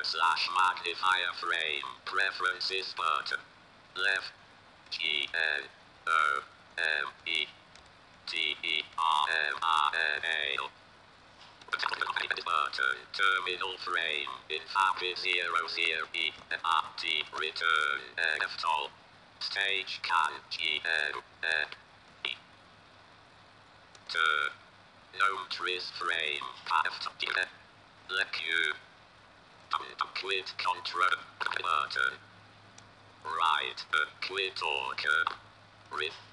slash magnifier frame preferences button. Left GNOMEDERMAL button. Terminal frame in FAPI 00 return FTOL stage can gnome trees frame path let you quit control button right quit order